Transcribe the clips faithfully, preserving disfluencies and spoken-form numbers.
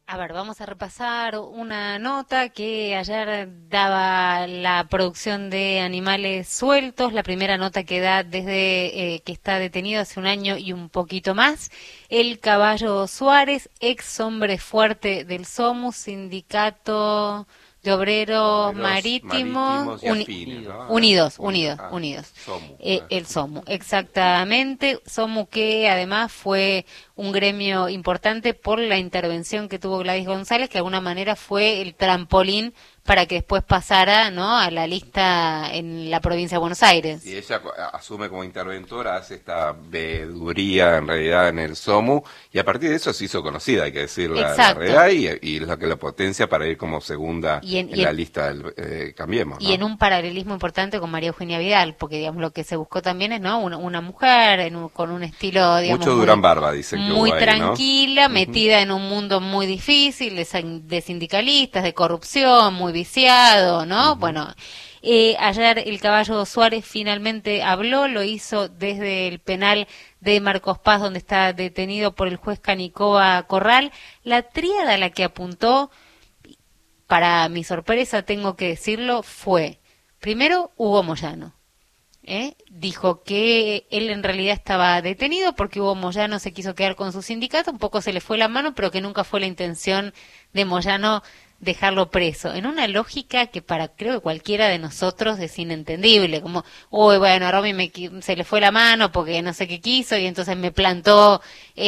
A ver, vamos a repasar una nota que ayer daba la producción de animales sueltos, la primera nota que da desde eh, que está detenido hace un año y un poquito más. El Caballo Suárez, ex hombre fuerte del SOMU, Sindicato de Obreros Obreros Marítimos, marítimos y uni- afines, ¿no? unidos, Unidos, unidos, ah, unidos. SOMU. Eh, ah, el SOMU, exactamente. SOMU que además fue un gremio importante por la intervención que tuvo Gladys González, que de alguna manera fue el trampolín para que después pasara, ¿no?, a la lista en la provincia de Buenos Aires. Y ella co- asume como interventora, hace esta veeduría en realidad en el SOMU, y a partir de eso se hizo conocida, hay que decir la, la Exacto. realidad, y, y es lo que la potencia para ir como segunda Y en- en, y la en- lista del eh, Cambiemos, ¿no? Y en un paralelismo importante con María Eugenia Vidal, porque digamos lo que se buscó también es, ¿no?, una, una mujer en un- con un estilo, digamos, Mucho muy, Durán Barba, dicen que muy hubo ahí, ¿no? tranquila, Ujú. metida en un mundo muy difícil, de, sin- de sindicalistas, de corrupción, muy viciado, ¿no? Ujú. Bueno, eh, ayer el Caballo Suárez finalmente habló, lo hizo desde el penal de Marcos Paz, donde está detenido por el juez Canicoba Corral. La tríada a la que apuntó, para mi sorpresa tengo que decirlo, fue primero Hugo Moyano. ¿eh? Dijo que él en realidad estaba detenido porque Hugo Moyano se quiso quedar con su sindicato, un poco se le fue la mano, pero que nunca fue la intención de Moyano dejarlo preso, en una lógica que para creo que cualquiera de nosotros es inentendible, como, uy, bueno, a Romy me, qui- se le fue la mano porque no sé qué quiso y entonces me plantó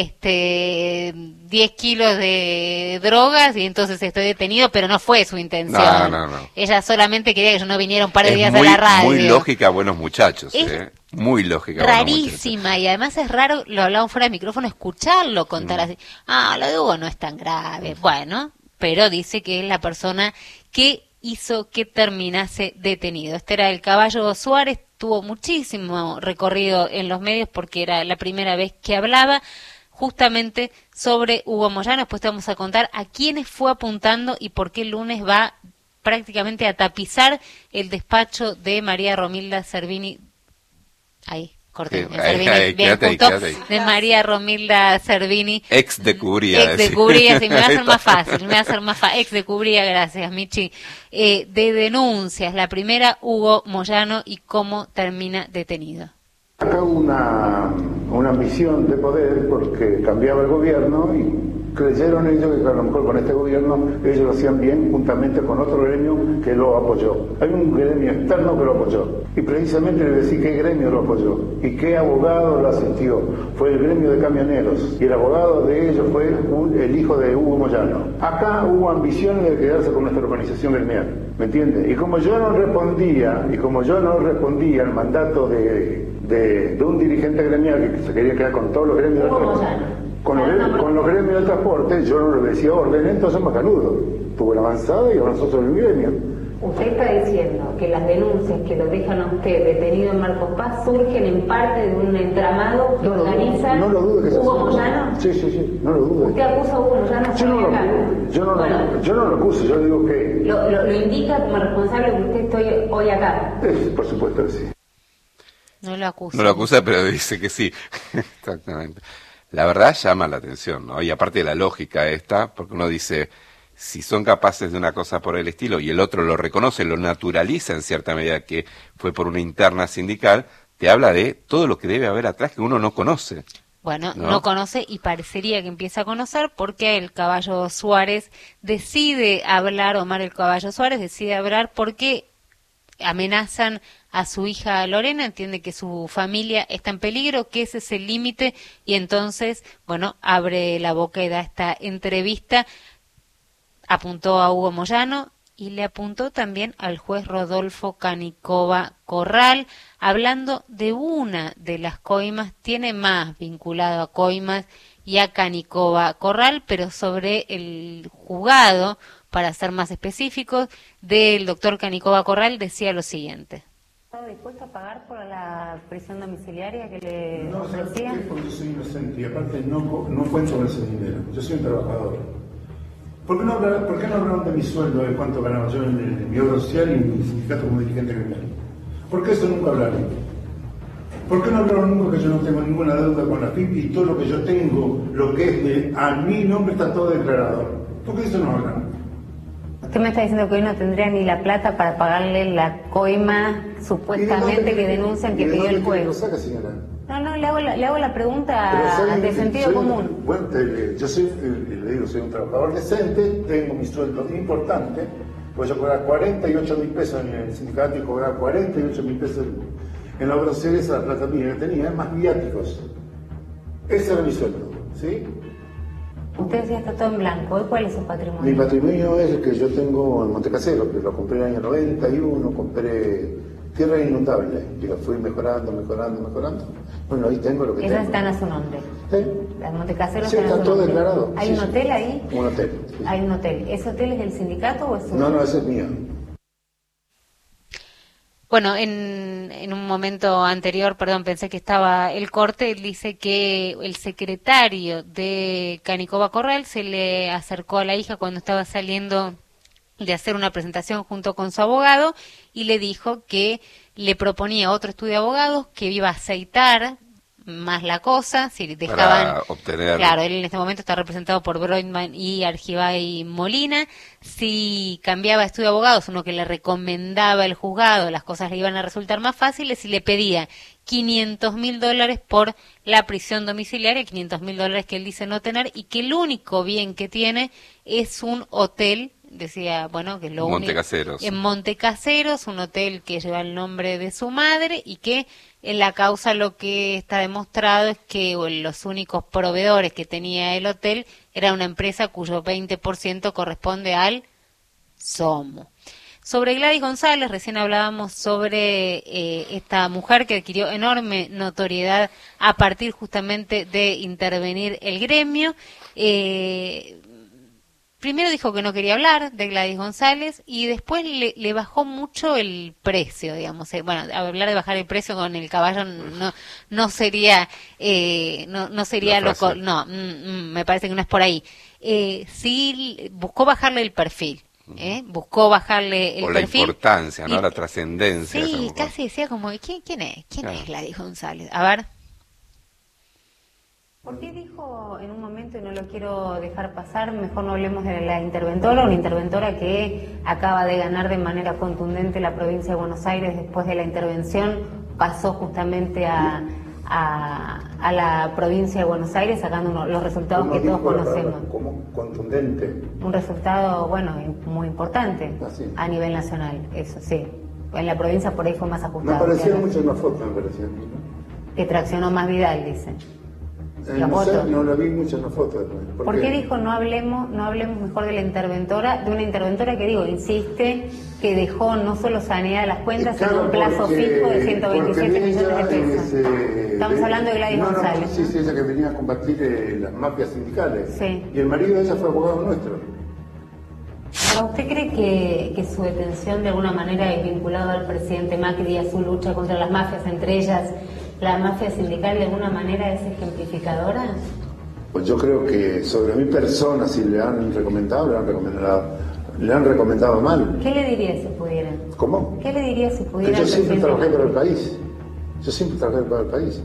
este diez kilos de drogas y entonces estoy detenido, pero no fue su intención. No, no, no. Ella solamente quería que yo no viniera un par de Es días muy, a la radio. muy lógica, buenos muchachos, Es ¿eh? Muy lógica, buenos muchachos. Rarísima, y además es raro, lo hablamos fuera de micrófono, escucharlo contar Mm. así, ah, lo de Hugo no es tan grave, bueno, pero dice que es la persona que hizo que terminase detenido. Este era el Caballo Suárez, tuvo muchísimo recorrido en los medios porque era la primera vez que hablaba justamente sobre Hugo Moyano. Después te vamos a contar a quiénes fue apuntando y por qué el lunes va prácticamente a tapizar el despacho de María Romilda Servini. Ahí, corté. Sí, el ahí, Servini, ahí, bien, quédate ahí, justo, quédate ahí. de María Romilda Servini. Ex de Cubría. Ex de decir. Cubría, sí, me va a hacer Ahí más está. fácil, me va a hacer más fácil. Ex de Cubría, gracias, Michi. Eh, de denuncias, la primera, Hugo Moyano y cómo termina detenido. Acá hubo una, una ambición de poder porque cambiaba el gobierno y creyeron ellos que a lo mejor con este gobierno ellos lo hacían bien juntamente con otro gremio que lo apoyó. Hay un gremio externo que lo apoyó y precisamente le decía qué gremio lo apoyó y qué abogado lo asistió. Fue el gremio de camioneros y el abogado de ellos fue un- el hijo de Hugo Moyano. Acá hubo ambiciones de quedarse con nuestra organización gremial, ¿me entiendes? Y como yo no respondía, y como yo no respondía al mandato de, de, de un dirigente gremial que se quería quedar con todos los gremios del transporte, con los, con los gremios del transporte, yo no le decía orden, entonces Macanudo tuvo la avanzada y ahora nosotros el gremio. Usted está diciendo que las denuncias que lo dejan a usted detenido en Marcos Paz surgen en parte de un entramado que No lo dudo, organiza no lo dudo que sea Hugo así. Moyano. Sí, sí, sí, no lo dudo. Usted acusa a Hugo Moyano Yo no lo, acá. yo no, lo- Bueno, yo no lo acuso, yo digo que lo, lo, lo indica como responsable que usted estoy hoy acá. es, por supuesto que sí. No lo acusa. No lo acusa, pero dice que sí. Exactamente. La verdad llama la atención, ¿no? Y aparte de la lógica esta, porque uno dice, si son capaces de una cosa por el estilo y el otro lo reconoce, lo naturaliza en cierta medida que fue por una interna sindical, te habla de todo lo que debe haber atrás que uno no conoce. Bueno, ¿no? no conoce y parecería que empieza a conocer porque el Caballo Suárez decide hablar, Omar el Caballo Suárez decide hablar porque amenazan a su hija Lorena, entiende que su familia está en peligro, que ese es el límite y entonces, bueno, abre la boca y da esta entrevista, apuntó a Hugo Moyano y le apuntó también al juez Rodolfo Canicoba Corral, hablando de una de las coimas, tiene más vinculado a coimas y a Canicoba Corral, pero sobre el juzgado, para ser más específicos, del doctor Canicoba Corral decía lo siguiente. ¿Está dispuesto a pagar por la prisión domiciliaria que le No, ¿sabes por ofrecía? qué? Porque yo soy inocente y aparte no, co- no cuento con ese dinero. Yo soy un trabajador. ¿Por qué no hablaron, por qué no hablaron de mi sueldo, de cuánto ganaba yo en, en mi obra social y en mi sindicato como dirigente gremial? ¿Por qué eso nunca hablaron? ¿Por qué no hablaron nunca que yo no tengo ninguna deuda con la F I P y todo lo que yo tengo, lo que es de, a mi nombre está todo declarado? Porque eso no hablan. Usted me está diciendo que hoy no tendría ni la plata para pagarle la coima supuestamente que denuncian que pidió el juez. ¿Lo saca, señora? No, no, le hago la, le hago la pregunta de sentido común. Un, bueno, te, yo soy, le digo, soy un trabajador decente, tengo mi sueldo importante, pues yo cobrar cuarenta y ocho mil pesos en el sindicato y cobrar cuarenta y ocho mil pesos en la obra social, esa plata mía que tenía, más viáticos. Ese era mi sueldo, ¿sí? Usted decía está todo en blanco. ¿Y cuál es su patrimonio? Mi patrimonio es el que yo tengo en Montecasero, que lo compré en el año noventa y uno, compré tierra inundable, y lo fui mejorando, mejorando, mejorando. Bueno, ahí tengo lo que Esas tengo. están a su nombre. ¿Sí? Las Montecaseros Sí, están a está su todo nombre. declarado. ¿Hay Sí, un sí. hotel ahí? Un hotel. Sí. Hay un hotel. ¿Ese hotel es del sindicato o es suyo? No, no, ese es mío. Bueno, en, en un momento anterior, perdón, pensé que estaba el corte, él dice que el secretario de Canicova Corral se le acercó a la hija cuando estaba saliendo de hacer una presentación junto con su abogado y le dijo que le proponía otro estudio de abogados que iba a aceitar más la cosa, si dejaban... Para obtener... Claro, él en este momento está representado por Broidman y Argibay Molina. Si cambiaba de estudio de abogados, uno que le recomendaba el juzgado, las cosas le iban a resultar más fáciles y le pedía quinientos mil dólares por la prisión domiciliaria, quinientos mil dólares que él dice no tener y que el único bien que tiene es un hotel. Decía, bueno, que lo Montecaseros. único en Montecaseros, un hotel que lleva el nombre de su madre y que en la causa lo que está demostrado es que los únicos proveedores que tenía el hotel era una empresa cuyo veinte por ciento corresponde al Somo. Sobre Gladys González, recién hablábamos sobre eh, esta mujer que adquirió enorme notoriedad a partir justamente de intervenir el gremio. Eh, Primero dijo que no quería hablar de Gladys González y después le, le bajó mucho el precio, digamos. Eh, bueno, hablar de bajar el precio con el caballo no no sería eh, no no sería lo co- no mm, mm, me parece que no es por ahí. Eh, sí buscó bajarle el perfil, ¿eh? Buscó bajarle el o la perfil. importancia, ¿no? Y, la trascendencia. Sí, casi decía como quién quién es quién claro. es Gladys González. A ver. ¿Por qué dijo en un momento, y no lo quiero dejar pasar, mejor no hablemos de la interventora, una interventora que acaba de ganar de manera contundente la provincia de Buenos Aires después de la intervención, pasó justamente a, a, a la provincia de Buenos Aires sacando uno, los resultados que todos conocemos? Como contundente. Un resultado, bueno, muy importante ah, sí. a nivel nacional, eso sí. En la provincia por ahí fue más ajustado. Me parecieron muchas más fotos, me parecieron. Que traccionó más Vidal, dice. Eh, no, sé, no la vi mucho en la foto. ¿Por, ¿Por qué dijo no hablemos no hablemos mejor de la interventora, de una interventora que digo, insiste, que dejó no solo saneadas las cuentas, claro, sino un plazo porque, fijo de ciento veintisiete millones de pesos? Es, eh, Estamos de, hablando de Gladys no, González. No, sí, sí, ella que venía a combatir eh, las mafias sindicales. Sí. Y el marido de ella fue abogado nuestro. ¿Usted cree que, que su detención de alguna manera es vinculado al presidente Macri y a su lucha contra las mafias, entre ellas la mafia sindical, de alguna manera es ejemplificadora? Pues yo creo que sobre mi persona, si le han recomendado, le han recomendado, le han recomendado mal. ¿Qué le diría si pudiera? ¿Cómo? ¿Qué le diría si pudiera? Que yo siempre trabajé Macri? para el país. Yo siempre trabajé para el país.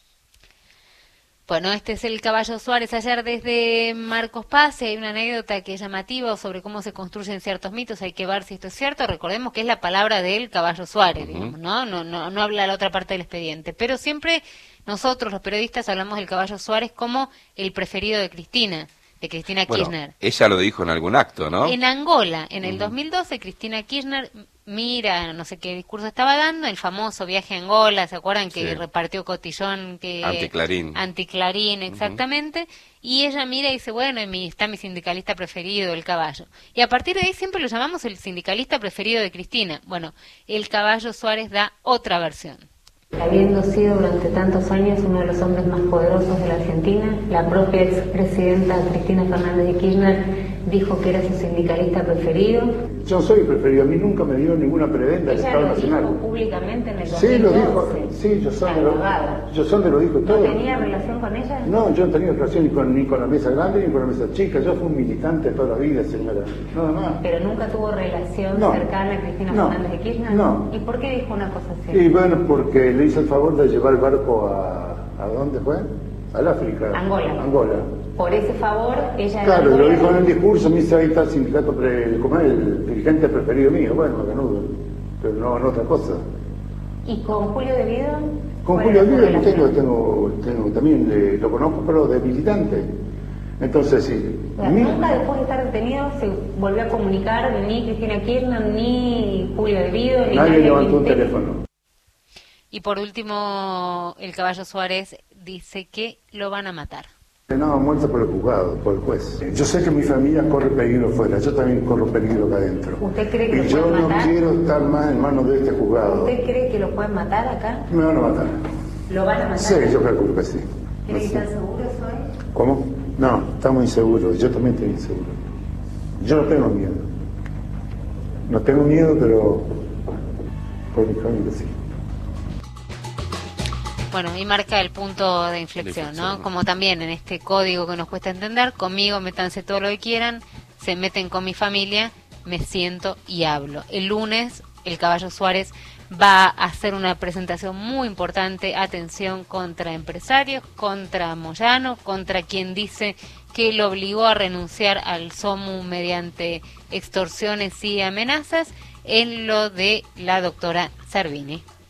Bueno, este es el Caballo Suárez ayer desde Marcos Paz. Hay una anécdota que es llamativa sobre cómo se construyen ciertos mitos. Hay que ver si esto es cierto. Recordemos que es la palabra del Caballo Suárez, uh-huh. digamos, ¿no? No, no, no habla la otra parte del expediente. Pero siempre nosotros, los periodistas, hablamos del Caballo Suárez como el preferido de Cristina, de Cristina bueno, Kirchner. Ella lo dijo en algún acto, ¿no? En Angola, en el uh-huh. dos mil doce, Cristina Kirchner mira, no sé qué discurso estaba dando, el famoso viaje a Angola, ¿se acuerdan? Que sí. repartió cotillón, que Anticlarín. Anticlarín, exactamente. Uh-huh. Y ella mira y dice, bueno, mi, está mi sindicalista preferido, el Caballo. Y a partir de ahí siempre lo llamamos el sindicalista preferido de Cristina. Bueno, el Caballo Suárez da otra versión. Habiendo sido durante tantos años uno de los hombres más poderosos de la Argentina, la propia expresidenta Cristina Fernández de Kirchner dijo que era su sindicalista preferido. Yo no soy preferido, a mí nunca me dio ninguna prebenda del Estado Nacional. ¿Ella lo dijo públicamente en el dos mil doce? Sí, lo dijo, sí, yo son, de lo, yo son de lo dijo todo. ¿No tenía relación con ella? No, yo no tenía relación ni con, ni con la mesa grande ni con la mesa chica, yo fui un militante toda la vida, señora, nada más. ¿Pero nunca tuvo relación no, cercana a Cristina no, Fernández de Kirchner? No. ¿Y por qué dijo una cosa así? Y bueno, porque le hizo el favor de llevar el barco a... ¿a dónde fue? Al África. Angola. Angola. por ese favor, ella... Claro, lo dijo en el discurso, me dice, ahí está el sindicato, pre, ¿cómo es? El dirigente preferido mío, bueno, canudo, pero no en otra cosa. ¿Y con Julio De Vido? Con Julio De Vido no tengo, tengo, tengo, también eh, lo conozco, pero de militante. Entonces, sí. O sea, mi... nunca después de estar detenido se volvió a comunicar ni Cristina Kirchner, ni Julio De Vido, ni nadie nadie levantó un teléfono. Y por último, el Caballo Suárez dice que lo van a matar. No, muerto por el juzgado, por el juez. Yo sé que mi familia corre peligro fuera, yo también corro peligro acá adentro. ¿Usted cree que y lo yo pueden no matar? quiero estar más en manos de este juzgado. ¿Usted cree que lo pueden matar acá? Me van a matar. ¿Lo van a matar? Sí, yo calculo que sí. ¿Cree que están seguros hoy? ¿Cómo? No, estamos inseguros, yo también estoy inseguro. Yo no tengo miedo. No tengo miedo, pero por mi familia sí. Bueno, y marca el punto de inflexión, inflexión, ¿no? ¿no? Como también en este código que nos cuesta entender, conmigo métanse todo lo que quieran, se meten con mi familia, me siento y hablo. El lunes el Caballo Suárez va a hacer una presentación muy importante, atención, contra empresarios, contra Moyano, contra quien dice que lo obligó a renunciar al SOMU mediante extorsiones y amenazas, en lo de la doctora Servini.